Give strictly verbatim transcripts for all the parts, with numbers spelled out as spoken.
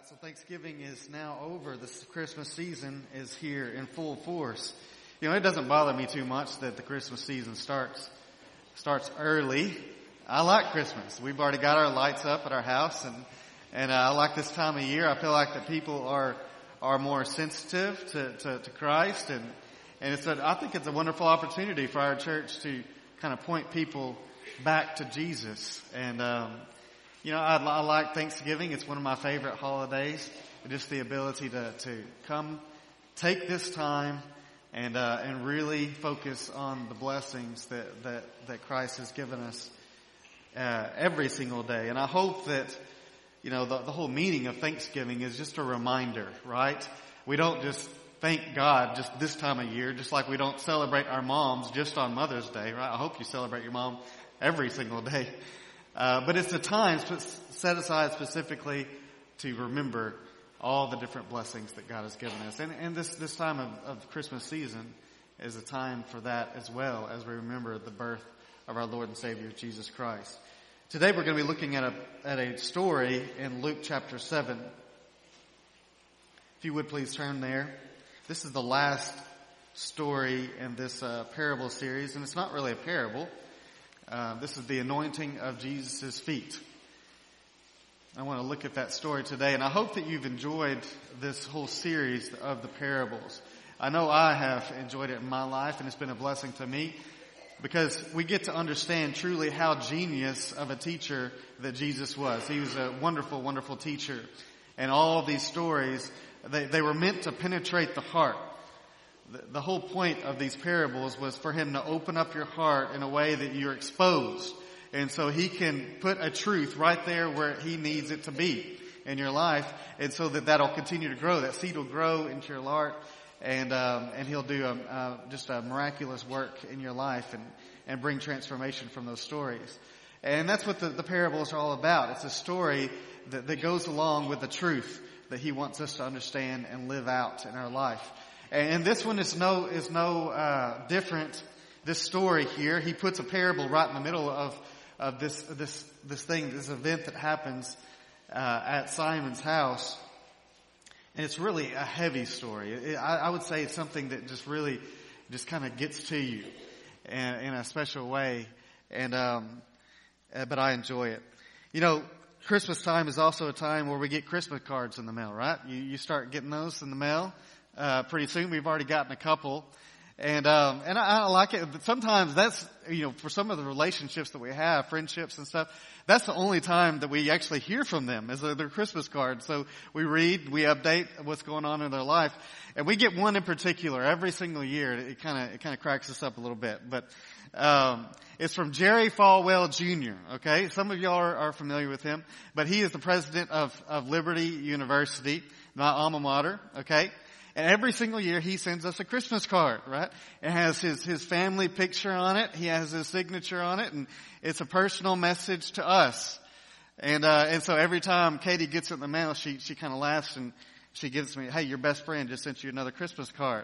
right, so Thanksgiving is now over. This Christmas season is here in full force. You know, it doesn't bother me too much that the Christmas season starts starts early. I like Christmas. We've already got our lights up at our house, and and uh, I like this time of year. I feel like that people are are more sensitive to to, to Christ, and and it's a, I think it's a wonderful opportunity for our church to kind of point people back to Jesus. And um, you know, I, I like Thanksgiving. It's one of my favorite holidays. Just the ability to to come, take this time, and uh, and really focus on the blessings that that that Christ has given us uh, every single day. And I hope that, you know, the, the whole meaning of Thanksgiving is just a reminder, right? We don't just thank God just this time of year, just like we don't celebrate our moms just on Mother's Day, right? I hope you celebrate your mom every single day. Uh, but it's a time set aside specifically to remember all the different blessings that God has given us. And, and this, this time of, of Christmas season is a time for that as well, as we remember the birth of our Lord and Savior, Jesus Christ. Today we're going to be looking at a, at a story in Luke chapter seven. If you would please turn there. This is the last story in this uh, parable series, and it's not really a parable. Uh, this is the anointing of Jesus' feet. I want to look at that story today, and I hope that you've enjoyed this whole series of the parables. I know I have enjoyed it in my life, and it's been a blessing to me because we get to understand truly how genius of a teacher that Jesus was. He was a wonderful, wonderful teacher, and all of these stories, they, they were meant to penetrate the heart. The, the whole point of these parables was for him to open up your heart in a way that you're exposed. And so he can put a truth right there where he needs it to be in your life. And so that that'll continue to grow. That seed will grow into your heart. And, um, and he'll do a, uh, just a miraculous work in your life and, and bring transformation from those stories. And that's what the, the parables are all about. It's a story that, that goes along with the truth that he wants us to understand and live out in our life. And this one is no, is no, uh, different. This story here, he puts a parable right in the middle of, of this, this, this thing, this event that happens, uh, at Simon's house. And it's really a heavy story. It, I, I would say it's something that just really, just kind of gets to you in, in a special way. And, um, uh, but I enjoy it. You know, Christmas time is also a time where we get Christmas cards in the mail, right? You, you start getting those in the mail. Uh, pretty soon. We've already gotten a couple. And, um, and I, I like it. Sometimes that's, you know, for some of the relationships that we have, friendships and stuff, that's the only time that we actually hear from them is their Christmas cards. So we read, we update what's going on in their life. And we get one in particular every single year. It kind of, it kind of cracks us up a little bit. But, um, it's from Jerry Falwell Junior Okay. Some of y'all are, are familiar with him, but he is the president of, of Liberty University, my alma mater. Okay. And every single year he sends us a Christmas card, right? It has his, his family picture on it. He has his signature on it, and it's a personal message to us. And, uh, and so every time Katie gets it in the mail, she, she kind of laughs and she gives me, hey, your best friend just sent you another Christmas card.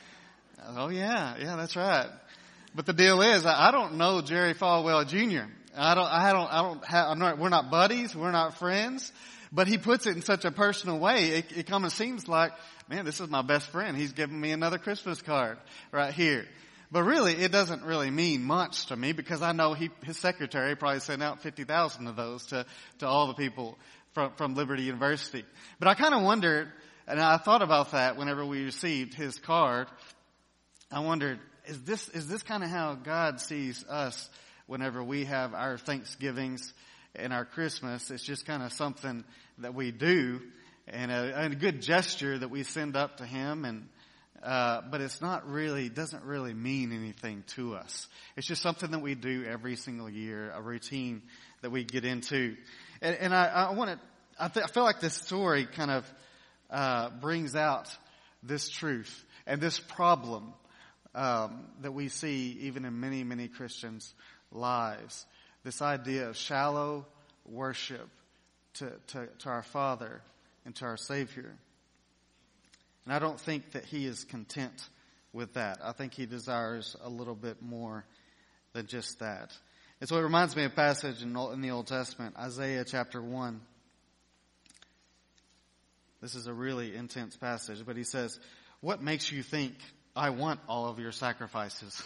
Oh yeah, yeah, that's right. But the deal is, I don't know Jerry Falwell Junior I don't, I don't, I don't have, I'm not, we're not buddies, we're not friends. But he puts it in such a personal way, it, it kind of seems like, man, this is my best friend. He's giving me another Christmas card right here. But really, it doesn't really mean much to me because I know he, his secretary probably sent out fifty thousand of those to, to all the people from, from Liberty University. But I kind of wondered, and I thought about that whenever we received his card. I wondered, is this, is this kind of how God sees us whenever we have our Thanksgivings and our Christmas? It's just kind of something that we do and a, and a good gesture that we send up to him. And, uh, but it's not really, doesn't really mean anything to us. It's just something that we do every single year, a routine that we get into. And, and I, I want to, I, th- I feel like this story kind of, uh, brings out this truth and this problem, um, that we see even in many, many Christians' lives. This idea of shallow worship to, to, to our Father and to our Savior. And I don't think that he is content with that. I think he desires a little bit more than just that. And so it reminds me of a passage in, in the Old Testament, Isaiah chapter one. This is a really intense passage, but he says, what makes you think I want all of your sacrifices?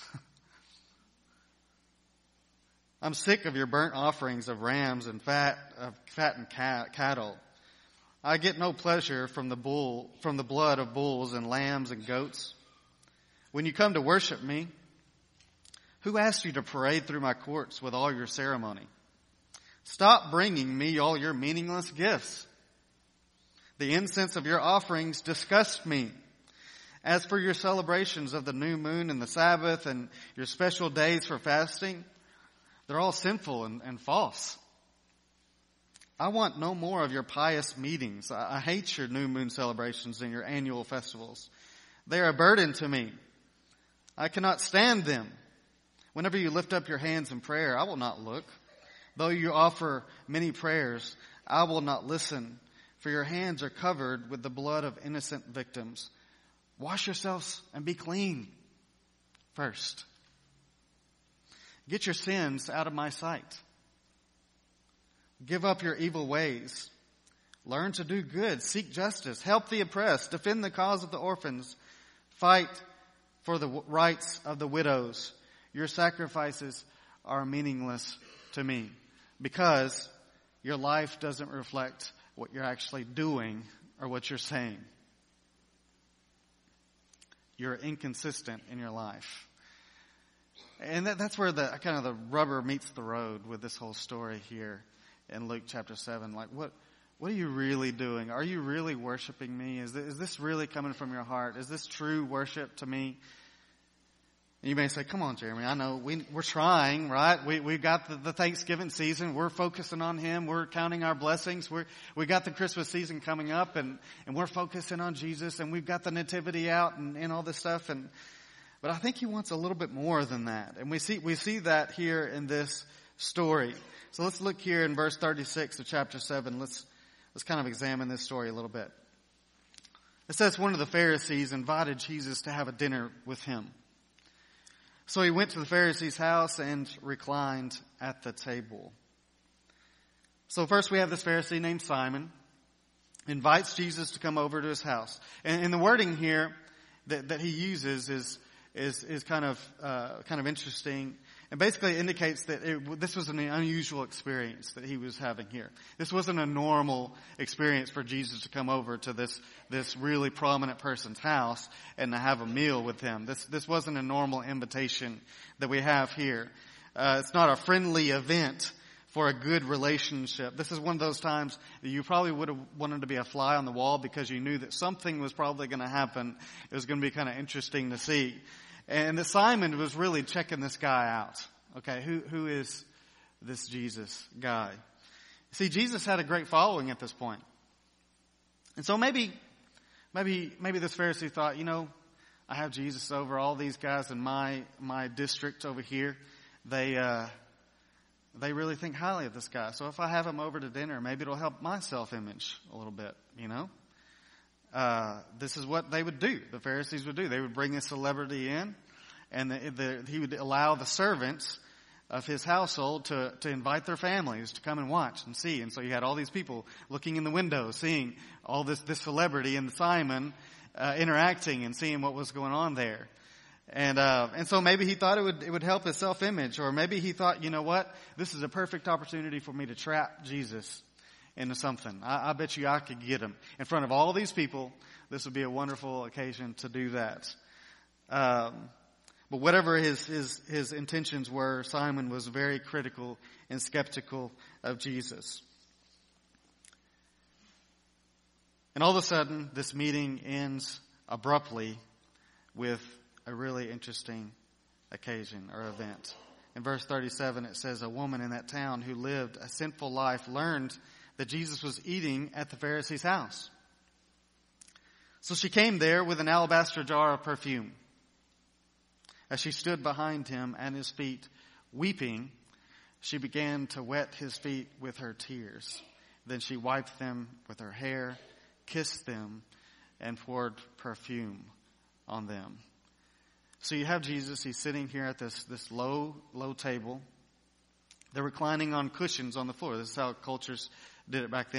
I'm sick of your burnt offerings of rams and fat of fattened cat, cattle. I get no pleasure from the bull, from the blood of bulls and lambs and goats. When you come to worship me, who asked you to parade through my courts with all your ceremony? Stop bringing me all your meaningless gifts. The incense of your offerings disgust me. As for your celebrations of the new moon and the Sabbath and your special days for fasting, they're all sinful and, and false. I want no more of your pious meetings. I, I hate your new moon celebrations and your annual festivals. They are a burden to me. I cannot stand them. Whenever you lift up your hands in prayer, I will not look. Though you offer many prayers, I will not listen, for your hands are covered with the blood of innocent victims. Wash yourselves and be clean first. Get your sins out of my sight. Give up your evil ways. Learn to do good. Seek justice. Help the oppressed. Defend the cause of the orphans. Fight for the rights of the widows. Your sacrifices are meaningless to me because your life doesn't reflect what you're actually doing or what you're saying. You're inconsistent in your life. And that, that's where the kind of the rubber meets the road with this whole story here in Luke chapter seven. Like, what what are you really doing? Are you really worshiping me? Is this, is this really coming from your heart? Is this true worship to me? And you may say, come on, Jeremy, I know we, we're trying, right? We, we've got the, the Thanksgiving season. We're focusing on Him. We're counting our blessings. We're, we got the Christmas season coming up and, and we're focusing on Jesus and we've got the nativity out and, and all this stuff. And, but I think He wants a little bit more than that. And we see, we see that here in this story. So let's look here in verse thirty-six of chapter seven. Let's, let's kind of examine this story a little bit. It says one of the Pharisees invited Jesus to have a dinner with him. So he went to the Pharisee's house and reclined at the table. So first we have this Pharisee named Simon, invites Jesus to come over to his house. And, and the wording here that, that he uses is is is kind of uh, kind of interesting, and basically indicates that it, this was an unusual experience that he was having here. This wasn't a normal experience for Jesus to come over to this this really prominent person's house and to have a meal with him. This this wasn't a normal invitation that we have here. Uh, it's not a friendly event for a good relationship. This is one of those times that you probably would have wanted to be a fly on the wall because you knew that something was probably going to happen. It was going to be kind of interesting to see. And that Simon was really checking this guy out. Okay, who who is this Jesus guy? See, Jesus had a great following at this point. And so maybe, maybe, maybe this Pharisee thought, you know, I have Jesus over, all these guys in my, my district over here. They, uh, They really think highly of this guy. So if I have him over to dinner, maybe it'll help my self-image a little bit, you know. Uh, this is what they would do. The Pharisees would do. They would bring a celebrity in, and the, the, he would allow the servants of his household to, to invite their families to come and watch and see. And so you had all these people looking in the window, seeing all this, this celebrity and Simon uh, interacting and seeing what was going on there. And, uh, and so maybe he thought it would, it would help his self-image, or maybe he thought, you know what, this is a perfect opportunity for me to trap Jesus into something. I, I bet you I could get him in front of all these people. This would be a wonderful occasion to do that. Um, but whatever his, his, his intentions were, Simon was very critical and skeptical of Jesus. And all of a sudden, this meeting ends abruptly with a really interesting occasion or event. In verse thirty-seven, it says, a woman in that town who lived a sinful life learned that Jesus was eating at the Pharisee's house. So she came there with an alabaster jar of perfume. As she stood behind him and his feet, weeping, she began to wet his feet with her tears. Then she wiped them with her hair, kissed them, and poured perfume on them. So you have Jesus, he's sitting here at this, this low, low table. They're reclining on cushions on the floor. This is how cultures did it back then.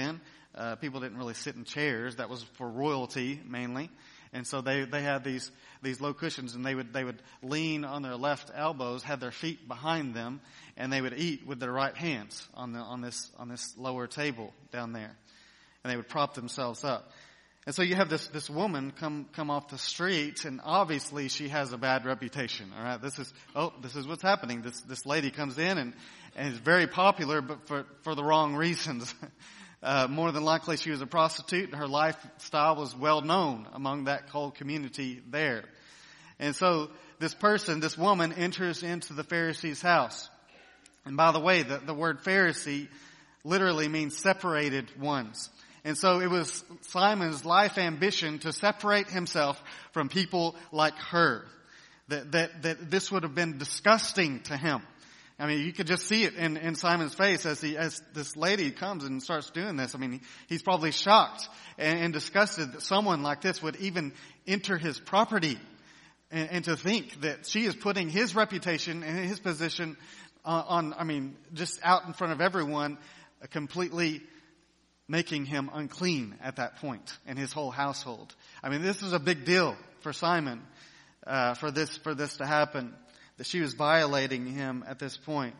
Uh, people didn't really sit in chairs. That was for royalty mainly. And so they, they had these, these low cushions, and they would, they would lean on their left elbows, had their feet behind them, and they would eat with their right hands on the, on this, on this lower table down there. And they would prop themselves up. And so you have this, this woman come, come off the street, and obviously she has a bad reputation. All right. This is, oh, this is what's happening. This, this lady comes in and, and is very popular, but for, for the wrong reasons. Uh, more than likely she was a prostitute, and her lifestyle was well known among that whole community there. And so this person, this woman, enters into the Pharisee's house. And by the way, the, the word Pharisee literally means separated ones. And so it was Simon's life ambition to separate himself from people like her. That, that, that this would have been disgusting to him. I mean, you could just see it in, in Simon's face as he, as this lady comes and starts doing this. I mean, he, he's probably shocked and, and disgusted that someone like this would even enter his property. And, and to think that she is putting his reputation and his position on, on, I mean, just out in front of everyone, uh, completely making him unclean at that point and his whole household. I mean, this is a big deal for Simon, uh, for this, for this to happen. That she was violating him at this point.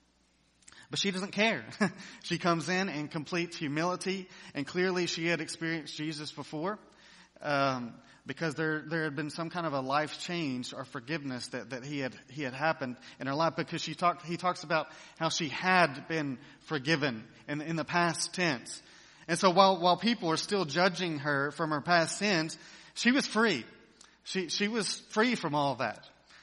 But she doesn't care. She comes in in complete humility, and clearly she had experienced Jesus before, um, because there there had been some kind of a life change or forgiveness that, that he had he had happened in her life, because she talked he talks about how she had been forgiven in in the past tense. And so while while people are still judging her from her past sins, she was free. She she was free from all of that.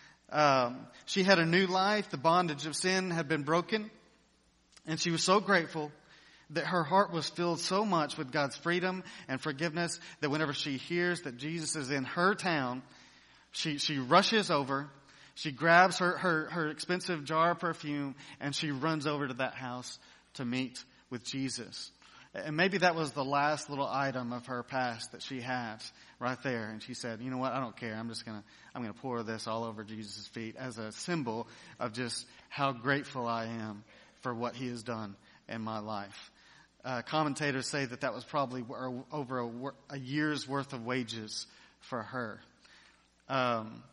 Um, she had a new life. The bondage of sin had been broken. And she was so grateful that her heart was filled so much with God's freedom and forgiveness that whenever she hears that Jesus is in her town, she, she rushes over, she grabs her, her, her expensive jar of perfume, and she runs over to that house to meet with Jesus. And maybe that was the last little item of her past that she had right there. And she said, you know what, I don't care. I'm just going to, I'm going to pour this all over Jesus' feet as a symbol of just how grateful I am for what he has done in my life. Uh, commentators say that that was probably over a, a year's worth of wages for her. Um,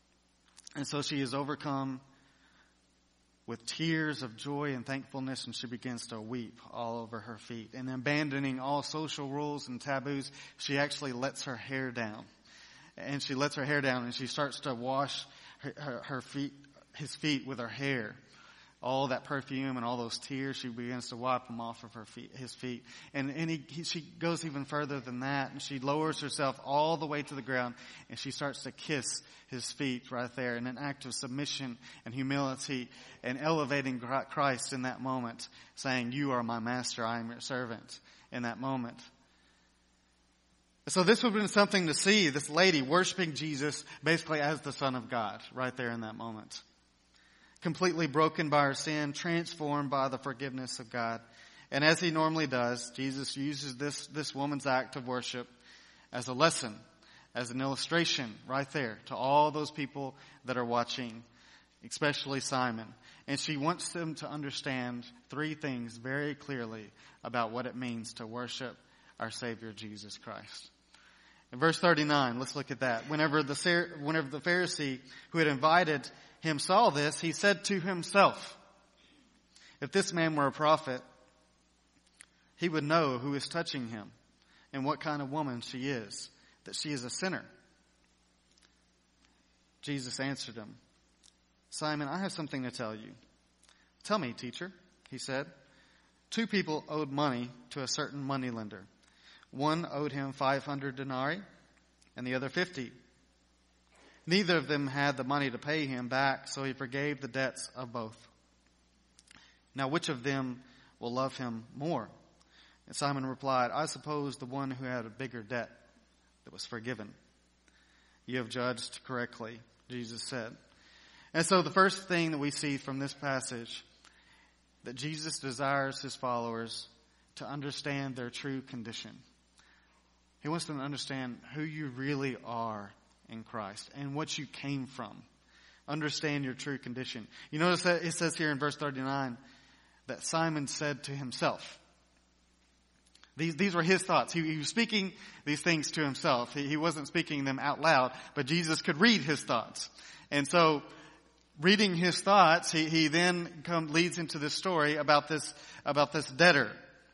and so she is overcome with tears of joy and thankfulness, and she begins to weep all over her feet. And abandoning all social rules and taboos, she actually lets her hair down. And she lets her hair down, and she starts to wash her, her, her feet, his feet with her hair. All that perfume and all those tears, she begins to wipe them off of her feet, his feet. And, and he, he, she goes even further than that, and she lowers herself all the way to the ground, and she starts to kiss his feet right there in an act of submission and humility and elevating Christ in that moment, saying, you are my master, I am your servant, in that moment. So this would have been something to see, this lady worshiping Jesus basically as the Son of God right there in that moment. Completely broken by her sin, transformed by the forgiveness of God. And as he normally does, Jesus uses this, this woman's act of worship as a lesson, as an illustration right there to all those people that are watching, especially Simon. And she wants them to understand three things very clearly about what it means to worship our Savior Jesus Christ. In verse thirty-nine, let's look at that. Whenever the, whenever the Pharisee who had invited him saw this, he said to himself, if this man were a prophet, he would know who is touching him and what kind of woman she is, that she is a sinner. Jesus answered him, Simon, I have something to tell you. Tell me, teacher, he said. Two people owed money to a certain moneylender. One owed him five hundred denarii and the other fifty. Neither of them had the money to pay him back, so he forgave the debts of both. Now, which of them will love him more? And Simon replied, I suppose the one who had a bigger debt that was forgiven. You have judged correctly, Jesus said. And so the first thing that we see from this passage, that Jesus desires his followers to understand their true condition. He wants them to understand who you really are in Christ and what you came from. Understand your true condition. You notice that it says here in verse thirty-nine that Simon said to himself. These, these were his thoughts. He, he was speaking these things to himself. He, he wasn't speaking them out loud, but Jesus could read his thoughts. And so, reading his thoughts, he, he then come, leads into this story about this, about this debtor.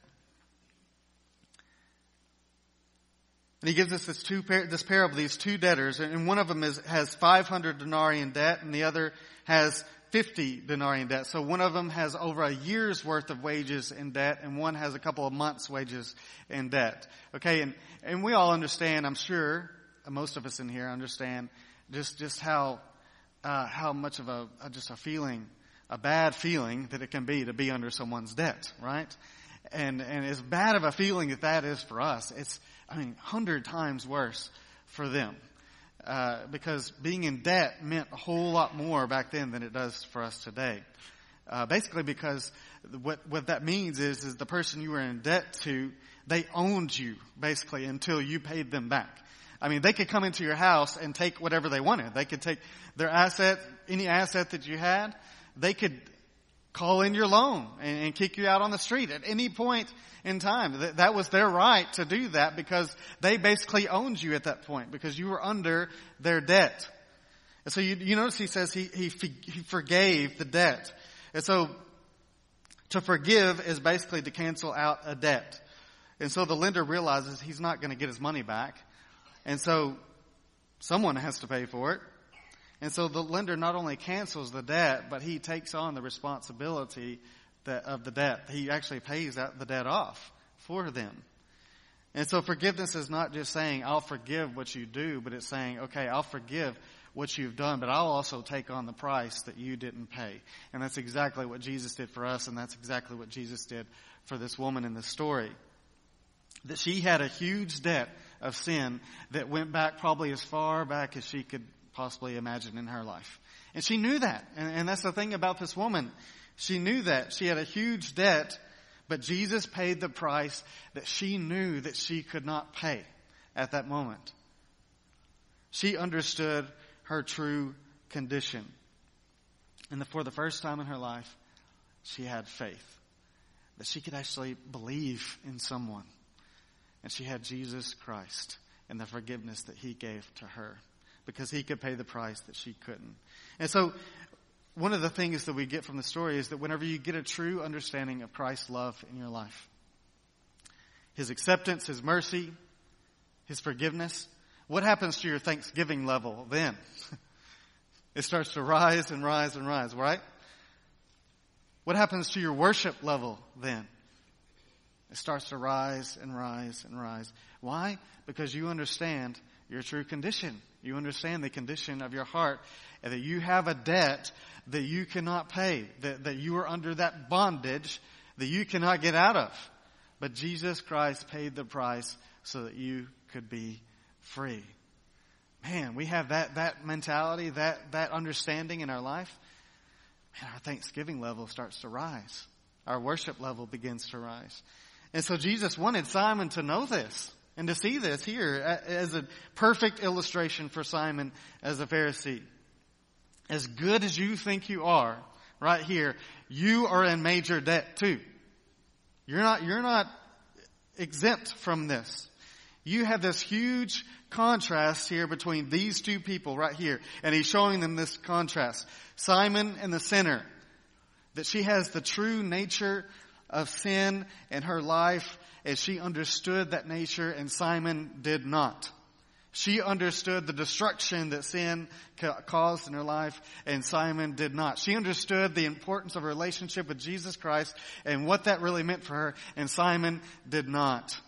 And he gives us this two, this parable, these two debtors, and one of them is, has five hundred denarii in debt, and the other has fifty denarii in debt. So one of them has over a year's worth of wages in debt, and one has a couple of months' wages in debt. Okay, and, and we all understand, I'm sure, most of us in here understand just, just how, uh, how much of a, just a feeling, a bad feeling that it can be to be under someone's debt, right? And, and as bad of a feeling that that is for us, it's, I mean, a hundred times worse for them. Uh, because being in debt meant a whole lot more back then than it does for us today. Uh, basically because what, what that means is, is the person you were in debt to, they owned you, basically, until you paid them back. I mean, they could come into your house and take whatever they wanted. They could take their asset, any asset that you had, they could call in your loan and, and kick you out on the street at any point in time. That, that was their right to do that because they basically owned you at that point because you were under their debt. And so you, you notice he says he, he, he forgave the debt. And so to forgive is basically to cancel out a debt. And so the lender realizes he's not going to get his money back. And so someone has to pay for it. And so the lender not only cancels the debt, but he takes on the responsibility that, of the debt. He actually pays that, the debt off for them. And so forgiveness is not just saying, I'll forgive what you do, but it's saying, okay, I'll forgive what you've done, but I'll also take on the price that you didn't pay. And that's exactly what Jesus did for us, and that's exactly what Jesus did for this woman in this story. That she had a huge debt of sin that went back probably as far back as she could possibly imagine in her life. And she knew that. And, and that's the thing about this woman. She knew that. She had a huge debt, but Jesus paid the price that she knew that she could not pay at that moment. She understood her true condition. And for the first time in her life, she had faith. That she could actually believe in someone. And she had Jesus Christ and the forgiveness that he gave to her. Because he could pay the price that she couldn't. And so, one of the things that we get from the story is that whenever you get a true understanding of Christ's love in your life, his acceptance, his mercy, his forgiveness, what happens to your thanksgiving level then? It starts to rise and rise and rise, right? What happens to your worship level then? It starts to rise and rise and rise. Why? Because you understand your true condition. You understand the condition of your heart and that you have a debt that you cannot pay, that, that you are under that bondage that you cannot get out of. But Jesus Christ paid the price so that you could be free. Man, we have that, that mentality, that, that understanding in our life. Man, our thanksgiving level starts to rise. Our worship level begins to rise. And so Jesus wanted Simon to know this. And to see this here as a perfect illustration for Simon as a Pharisee. As good as you think you are, right here, you are in major debt too. You're not, you're not exempt from this. You have this huge contrast here between these two people right here. And he's showing them this contrast. Simon and the sinner. That she has the true nature of sin in her life. As she understood that nature and Simon did not. She understood the destruction that sin ca- caused in her life and Simon did not. She understood the importance of a relationship with Jesus Christ and what that really meant for her and Simon did not.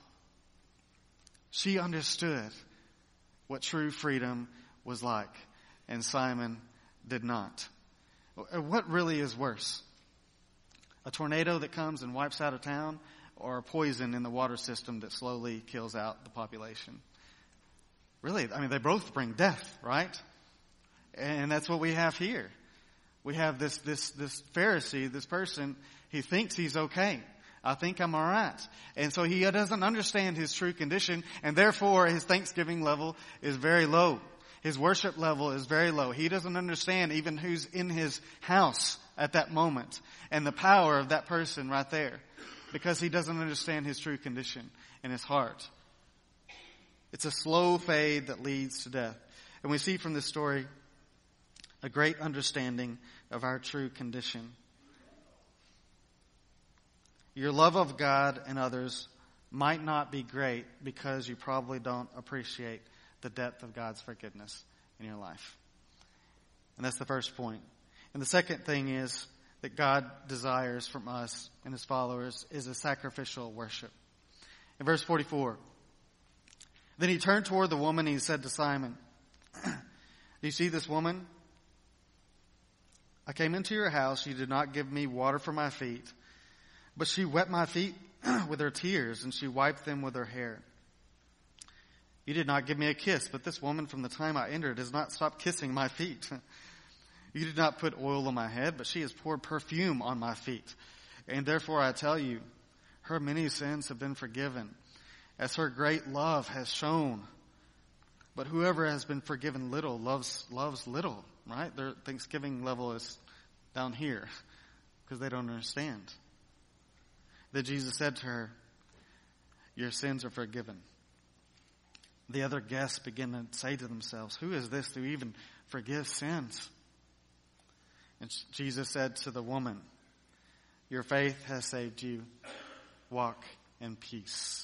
She understood what true freedom was like and Simon did not. What really is worse? A tornado that comes and wipes out a town? Or poison in the water system that slowly kills out the population. Really, I mean, they both bring death, right? And that's what we have here. We have this, this, this Pharisee, this person, he thinks he's okay. I think I'm alright. And so he doesn't understand his true condition, and therefore his thanksgiving level is very low. His worship level is very low. He doesn't understand even who's in his house at that moment, and the power of that person right there. because he doesn't understand his true condition in his heart. It's a slow fade that leads to death. And we see from this story a great understanding of our true condition. Your love of God and others might not be great because you probably don't appreciate the depth of God's forgiveness in your life. And that's the first point. And the second thing is that God desires from us and his followers is a sacrificial worship. In verse forty-four, then he turned toward the woman and he said to Simon, do you see this woman? I came into your house. You did not give me water for my feet, but she wet my feet with her tears and she wiped them with her hair. You did not give me a kiss, but this woman from the time I entered has not stopped kissing my feet. You did not put oil on my head, but she has poured perfume on my feet. And therefore I tell you, her many sins have been forgiven, as her great love has shown. But whoever has been forgiven little loves loves little, right? Their Thanksgiving level is down here because they don't understand. Then Jesus said to her, your sins are forgiven. The other guests begin to say to themselves, who is this to even forgive sins? And Jesus said to the woman, your faith has saved you. Walk in peace.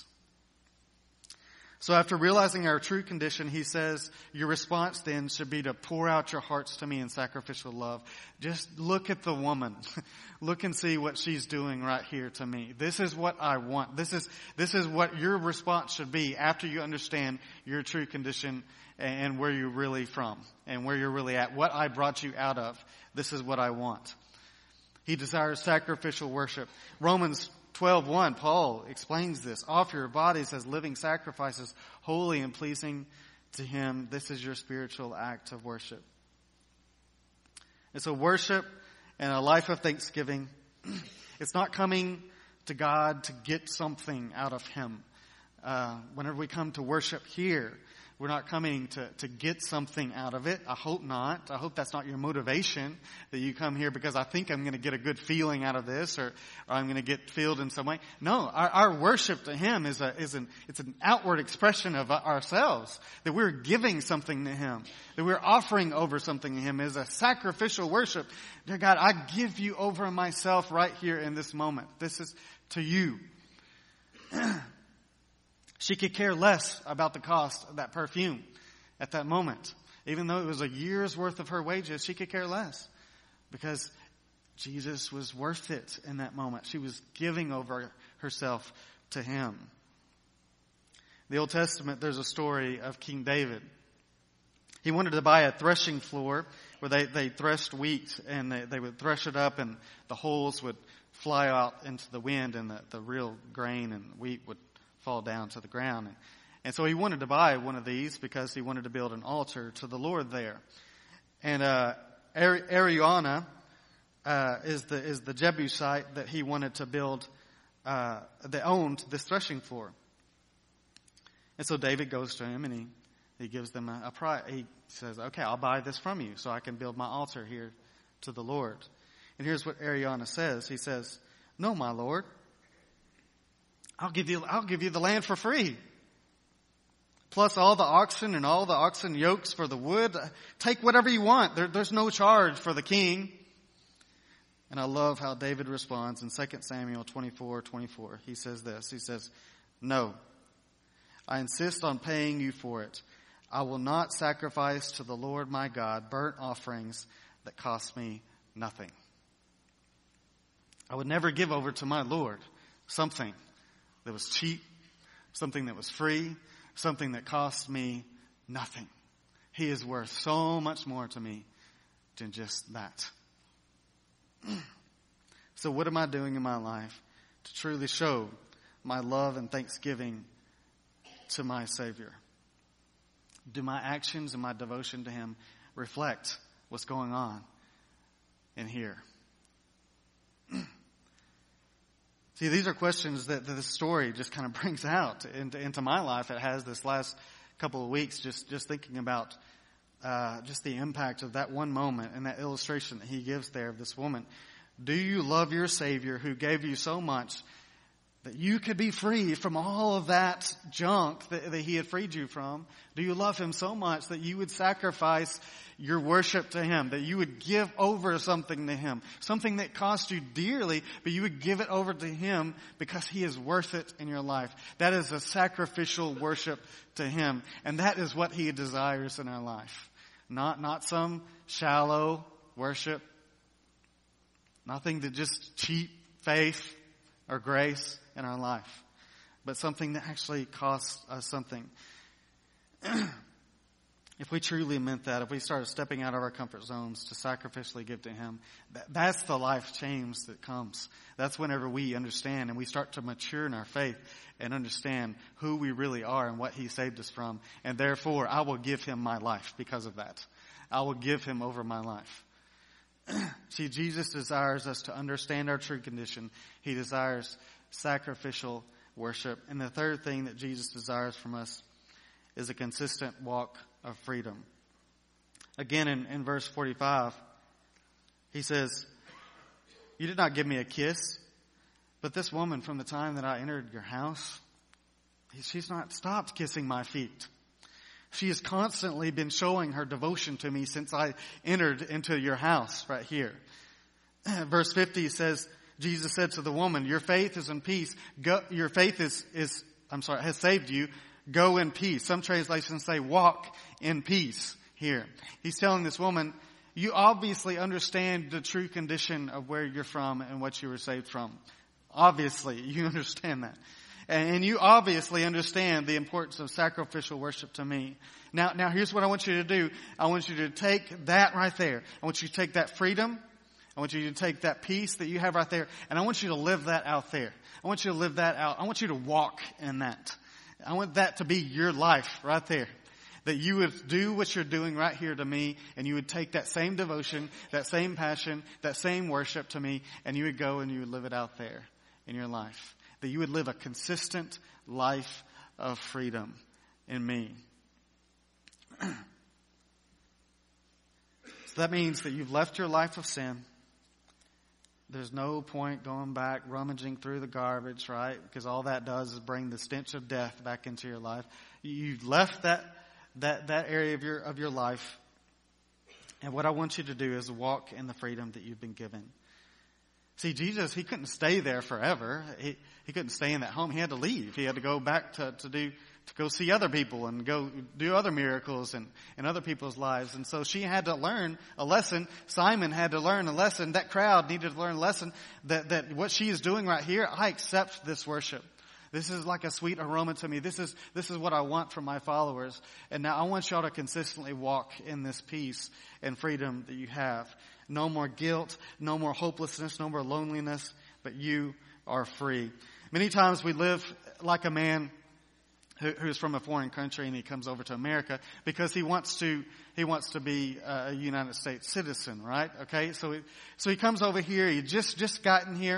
So after realizing our true condition, he says, your response then should be to pour out your hearts to me in sacrificial love. Just look at the woman. Look and see what she's doing right here to me. This is what I want. This is, this is what your response should be after you understand your true condition and where you're really from and where you're really at. What I brought you out of. This is what I want. He desires sacrificial worship. Romans twelve one, Paul explains this. Offer your bodies as living sacrifices, holy and pleasing to him. This is your spiritual act of worship. It's a worship and a life of thanksgiving. It's not coming to God to get something out of him. Uh, whenever we come to worship here, we're not coming to, to get something out of it. I hope not. I hope that's not your motivation, that you come here because I think I'm going to get a good feeling out of this, or, or I'm going to get filled in some way. No, our, our worship to him is a, is an, it's an outward expression of ourselves, that we're giving something to him, that we're offering over something to him is a sacrificial worship. Dear God, I give you over myself right here in this moment. This is to you. She could care less about the cost of that perfume at that moment. Even though it was a year's worth of her wages, she could care less because Jesus was worth it in that moment. She was giving over herself to him. In the Old Testament, there's a story of King David. He wanted to buy a threshing floor where they, they threshed wheat, and they, they would thresh it up and the hulls would fly out into the wind and the, the real grain and wheat would fall down to the ground. And, and so he wanted to buy one of these because he wanted to build an altar to the Lord there. And uh, Ariana uh, is the is the Jebusite that he wanted to build, uh, that owned this threshing floor. And so David goes to him and he, he gives them a, a price. He says, okay, I'll buy this from you so I can build my altar here to the Lord. And here's what Ariana says. He says, no, my Lord. I'll give you, I'll give you the land for free. Plus all the oxen and all the oxen yokes for the wood. Take whatever you want. There, there's no charge for the king. And I love how David responds in Second Samuel twenty-four twenty-four. He says this. He says, no, I insist on paying you for it. I will not sacrifice to the Lord my God burnt offerings that cost me nothing. I would never give over to my Lord something that was cheap, something that was free, something that cost me nothing. He is worth so much more to me than just that. So what am I doing in my life to truly show my love and thanksgiving to my Savior? Do my actions and my devotion to him reflect what's going on in here? See, these are questions that, that the story just kind of brings out into, into my life. It has this last couple of weeks, just, just thinking about uh, just the impact of that one moment and that illustration that he gives there of this woman. Do you love your Savior who gave you so much That you could be free from all of that junk that, that he had freed you from? Do you love him so much that you would sacrifice your worship to him? That you would give over something to him? Something that cost you dearly, but you would give it over to him because he is worth it in your life. That is a sacrificial worship to him. And that is what he desires in our life. Not, not some shallow worship. Nothing to just cheap faith or grace in our life, but something that actually costs us something. If we truly meant that, if we started stepping out of our comfort zones to sacrificially give to him, that, that's the life change that comes. That's whenever we understand and we start to mature in our faith and understand who we really are and what he saved us from. And therefore, I will give him my life because of that. I will give him over my life. See, Jesus desires us to understand our true condition. He desires sacrificial worship. And the third thing that Jesus desires from us is a consistent walk of freedom. Again, in, in verse forty-five, he says, "You did not give me a kiss, but this woman from the time that I entered your house, she's not stopped kissing my feet. She has constantly been showing her devotion to me since I entered into your house," right here. Verse fifty says, Jesus said to the woman, "Your faith is in peace. Go, your faith is, is, I'm sorry, has saved you. Go in peace." Some translations say walk in peace here. He's telling this woman, you obviously understand the true condition of where you're from and what you were saved from. Obviously, you understand that. And you obviously understand the importance of sacrificial worship to me. Now, now here's what I want you to do. I want you to take that right there. I want you to take that freedom. I want you to take that peace that you have right there. And I want you to live that out there. I want you to live that out. I want you to walk in that. I want that to be your life right there. That you would do what you're doing right here to me, and you would take that same devotion, that same passion, that same worship to me, and you would go and you would live it out there in your life. That you would live a consistent life of freedom in me. So that means that you've left your life of sin. There's no point going back, rummaging through the garbage, right? Because all that does is bring the stench of death back into your life. You've left that that that area of your of your life. And what I want you to do is walk in the freedom that you've been given. See, Jesus, he couldn't stay there forever. He he couldn't stay in that home. He had to leave. He had to go back to, to do to go see other people and go do other miracles in, in other people's lives. And so she had to learn a lesson. Simon had to learn a lesson. That crowd needed to learn a lesson that, that what she is doing right here, I accept this worship. This is like a sweet aroma to me. This is, this is what I want from my followers. And now I want y'all to consistently walk in this peace and freedom that you have. No more guilt, no more hopelessness, no more loneliness, but you are free. Many times we live like a man who's from a foreign country and he comes over to America because he wants to, he wants to be a United States citizen, right? Okay. So he, so he comes over here. He just, just gotten here.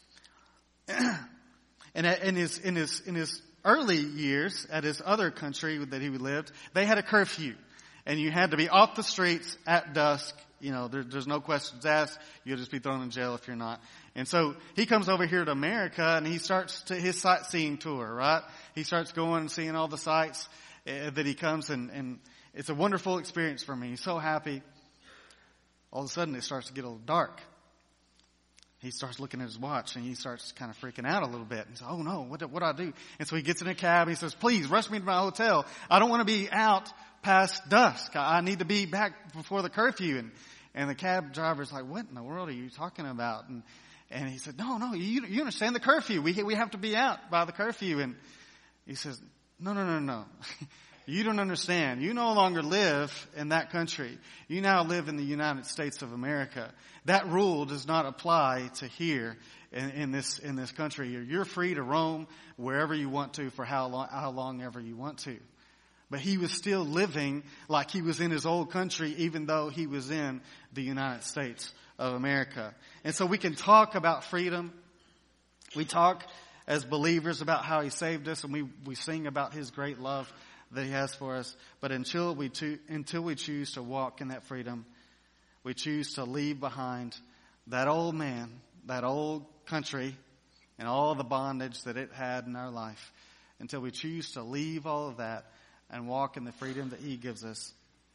And in his, in his, in his early years at his other country that he lived, they had a curfew and you had to be off the streets at dusk. You know, there, there's no questions asked. You'll just be thrown in jail if you're not. And so he comes over here to America and he starts to his sightseeing tour, right? He starts going and seeing all the sights uh, that he comes and, and it's a wonderful experience for me. He's so happy. All of a sudden it starts to get a little dark. He starts looking at his watch and he starts kind of freaking out a little bit. He says, oh no, what do, what do I do? And so he gets in a cab and he says, please rush me to my hotel. I don't want to be out past dusk. I need to be back before the curfew. And, and the cab driver's like, what in the world are you talking about? And, and he said, no, no, you, you understand the curfew. We, we have to be out by the curfew. And he says, no, no, no, no. You don't understand. You no longer live in that country. You now live in the United States of America. That rule does not apply to here in, in this, in this country. You're free to roam wherever you want to for how long, how long ever you want to. But he was still living like he was in his old country, even though he was in the United States of America. And so we can talk about freedom. We talk as believers about how he saved us, and we, we sing about his great love that he has for us. But until we to, until we choose to walk in that freedom, we choose to leave behind that old man, that old country, and all the bondage that it had in our life, until we choose to leave all of that and walk in the freedom that he gives us.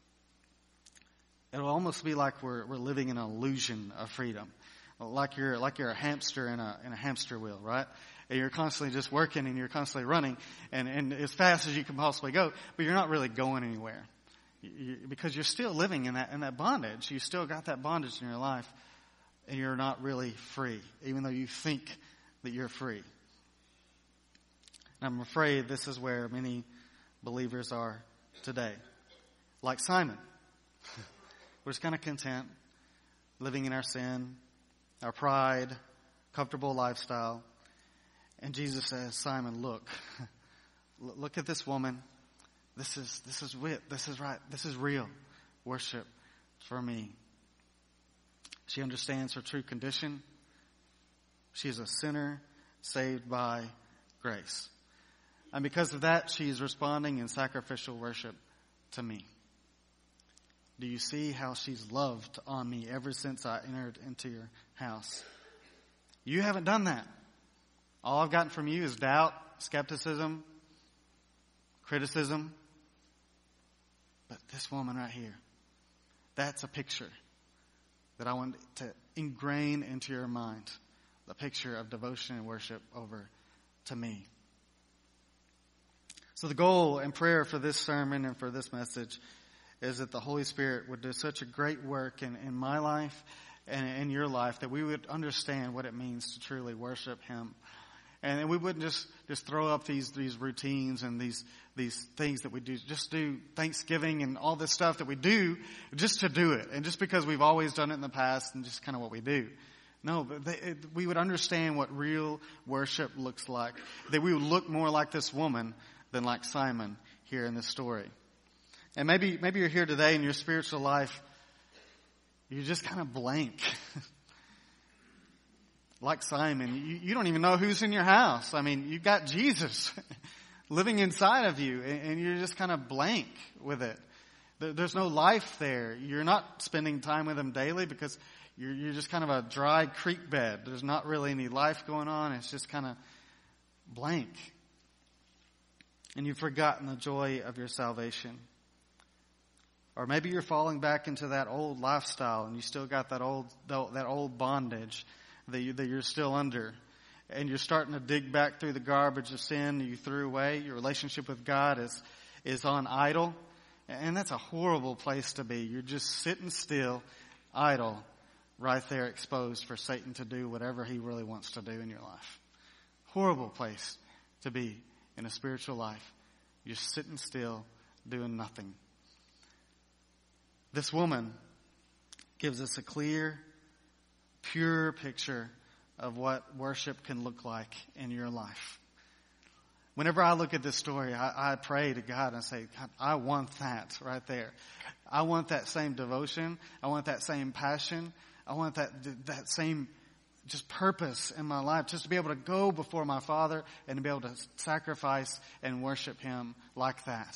It'll almost be like we're we're living in an illusion of freedom. Like you're like you're a hamster in a in a hamster wheel, right? And you're constantly just working and you're constantly running and, and as fast as you can possibly go, but you're not really going anywhere. You, because you're still living in that in that bondage. You still got that bondage in your life, and you're not really free, even though you think that you're free. And I'm afraid this is where many believers are today. Like Simon. We're just kind of content, living in our sin, our pride, comfortable lifestyle. And Jesus says, Simon, look, look at this woman. This is, this is wit. This is right. This is real worship for me. She understands her true condition. She is a sinner saved by grace. And because of that, she is responding in sacrificial worship to me. Do you see how she's loved on me ever since I entered into your house? You haven't done that. All I've gotten from you is doubt, skepticism, criticism. But this woman right here, that's a picture that I want to ingrain into your mind. The picture of devotion and worship over to me. So the goal and prayer for this sermon and for this message is that the Holy Spirit would do such a great work in, in my life and in your life that we would understand what it means to truly worship him. And we wouldn't just, just throw up these, these routines and these, these things that we do, just do Thanksgiving and all this stuff that we do just to do it. And just because we've always done it in the past and just kind of what we do. No, but they, it, we would understand what real worship looks like. That we would look more like this woman than like Simon here in this story. And maybe, maybe you're here today in your spiritual life, you're just kind of blank. Like Simon, you, you don't even know who's in your house. I mean, you've got Jesus living inside of you, and, and you're just kind of blank with it. There, there's no life there. You're not spending time with him daily because you're, you're just kind of a dry creek bed. There's not really any life going on. It's just kind of blank. And you've forgotten the joy of your salvation. Or maybe you're falling back into that old lifestyle and you still got that old that old bondage that, you, that you're still under. And you're starting to dig back through the garbage of sin you threw away. Your relationship with God is, is on idle. And that's a horrible place to be. You're just sitting still, idle, right there exposed for Satan to do whatever he really wants to do in your life. Horrible place to be in a spiritual life. You're sitting still, doing nothing. This woman gives us a clear, pure picture of what worship can look like in your life. Whenever I look at this story, I, I pray to God and I say, God, I want that right there. I want that same devotion. I want that same passion. I want that that same just purpose in my life, just to be able to go before my Father and to be able to sacrifice and worship him like that.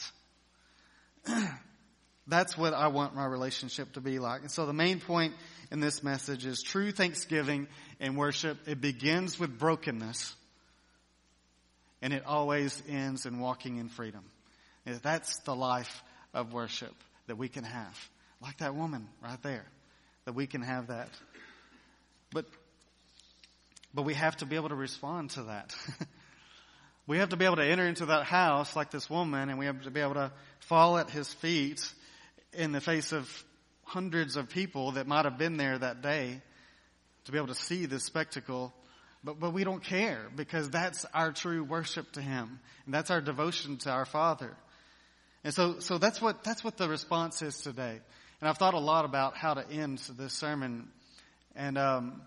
That's what I want my relationship to be like. And so the main point in this message is true thanksgiving and worship. It begins with brokenness and it always ends in walking in freedom. That's the life of worship that we can have. Like that woman right there, that we can have that. But, but we have to be able to respond to that. We have to be able to enter into that house like this woman, and we have to be able to fall at his feet in the face of hundreds of people that might have been there that day to be able to see this spectacle. But, but we don't care because that's our true worship to him. And that's our devotion to our Father. And so, so that's what, that's what the response is today. And I've thought a lot about how to end this sermon. And, um,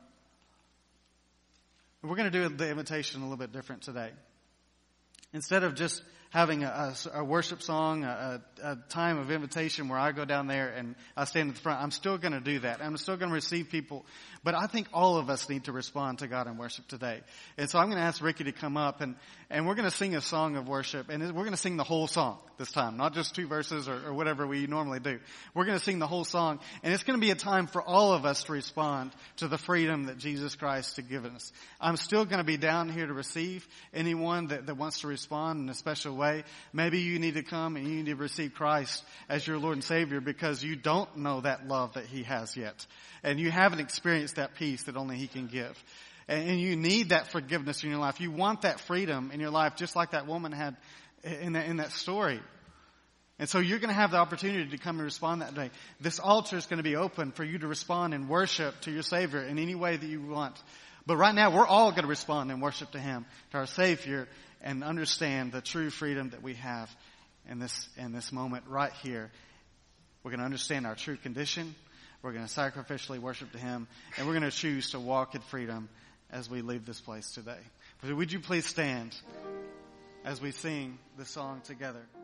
we're going to do the invitation a little bit different today. Instead of just having a, a, a worship song, a, a time of invitation where I go down there and I stand at the front. I'm still going to do that. I'm still going to receive people. But I think all of us need to respond to God in worship today. And so I'm going to ask Ricky to come up, and, and we're going to sing a song of worship. And we're going to sing the whole song this time, not just two verses or, or whatever we normally do. We're going to sing the whole song. And it's going to be a time for all of us to respond to the freedom that Jesus Christ has given us. I'm still going to be down here to receive anyone that, that wants to respond in a special way. Maybe you need to come and you need to receive Christ as your Lord and Savior because you don't know that love that He has yet. And you haven't experienced that peace that only He can give. And, and you need that forgiveness in your life. You want that freedom in your life just like that woman had in that, in that story. And so you're going to have the opportunity to come and respond that day. This altar is going to be open for you to respond in worship to your Savior in any way that you want. But right now, we're all going to respond in worship to Him, to our Savior, and understand the true freedom that we have in this, in this moment right here. We're going to understand our true condition. We're going to sacrificially worship to Him. And we're going to choose to walk in freedom as we leave this place today. Would you please stand as we sing the song together?